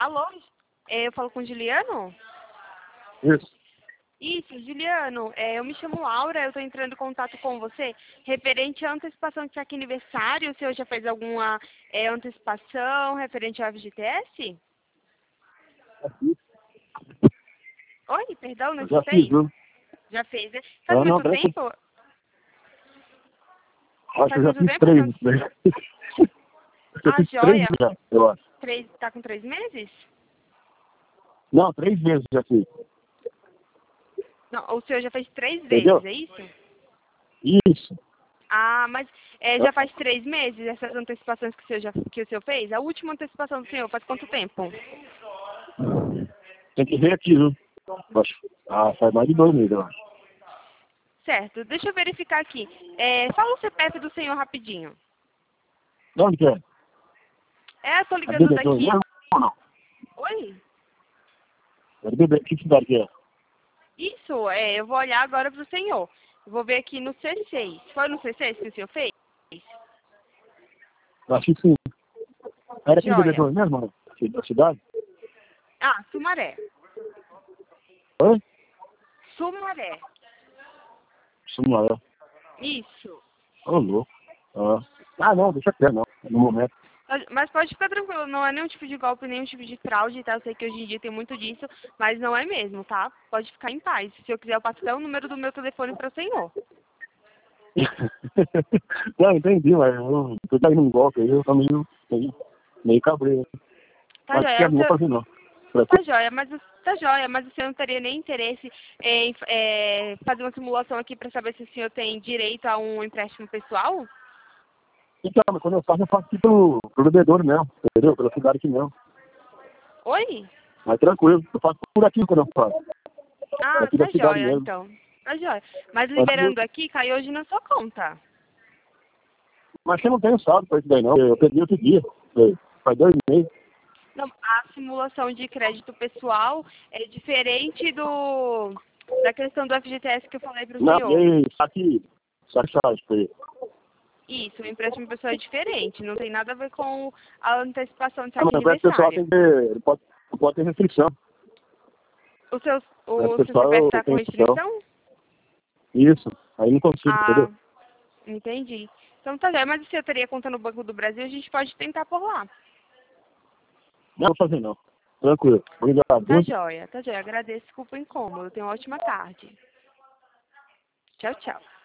Alô? Eu falo com o Juliano? Isso. Isso, Juliano, eu me chamo Laura, eu estou entrando em contato com você referente à antecipação de cheque aniversário. O senhor já fez alguma antecipação referente ao FGTS? Oi, perdão, não Eu já fiz, escutei. viu? Já fez, né? Faz Não, muito peraí. tempo? Acho que Faz eu já muito fiz tempo? 3. Não? Né? Eu Ah, fiz 3 joia. já, eu acho. Tá com 3 meses? Não, 3 vezes já fiz. Não, o senhor já fez 3 vezes, Entendeu? é isso? Isso. Ah, mas já faz 3 meses essas antecipações que o senhor fez? A última antecipação do senhor faz quanto tempo? Tem que ver aqui, viu? Acho. Ah, faz mais de 2 meses, eu acho. Certo, deixa eu verificar aqui. Fala o CPF do senhor rapidinho. De onde que é? Eu tô É ligando Bebedouro daqui. mesmo ou não? Oi? É de Bebê. Que cidade que é? Isso, eu vou olhar agora pro senhor. Eu vou ver aqui no C6. Foi no C6 que o senhor fez? Eu acho que sim. Era aqui de Joia. Bebedouro mesmo, não? Da cidade? Ah, Sumaré. Oi? Sumaré. Sumaré. Isso. Ô, louco. Não, deixa quieto, não. No momento. Mas pode ficar tranquilo, não é nenhum tipo de golpe, nenhum tipo de fraude, tá? Eu sei que hoje em dia tem muito disso, mas não é mesmo, tá? Pode ficar em paz. Se eu quiser, eu passo até o número do meu telefone para o senhor. Não, entendi, mas eu tô dando um golpe aí, eu tô meio cabreiro. Tá Mas joia, quero, não vou fazer não. tá joia, mas o senhor não teria nem interesse em fazer uma simulação aqui para saber se o senhor tem direito a um empréstimo pessoal? Então, mas quando eu faço aqui pro bebedouro mesmo, entendeu? Pela cidade aqui mesmo. Oi? Mas tranquilo, eu faço por aqui quando eu faço. Ah, Aqui da tá cidade joia, mesmo. então. Tá joia. Mas Mas, liberando aqui, cai hoje na sua conta. mas você não tem saldo pra isso daí não. Eu peguei outro dia. Faz 2 meses. Não, a simulação de crédito pessoal é diferente da questão do FGTS que eu falei para o Não, senhor. e sabe, foi. Isso, o empréstimo pessoal é diferente, não tem nada a ver com a antecipação de Ah, saque mas o pessoal aniversário. tem que ter, pode ter restrição. O seu Pessoal, CPF eu está com tenho restrição. restrição? Isso, aí não consigo, Ah, entendeu? entendi. Então tá bem, mas se eu teria conta no Banco do Brasil, a gente pode tentar por lá. Não vou fazer não. Tranquilo. Obrigado, Tá viu? joia, tá joia. Agradeço, desculpa o incômodo. Tenha uma ótima tarde. Tchau, tchau.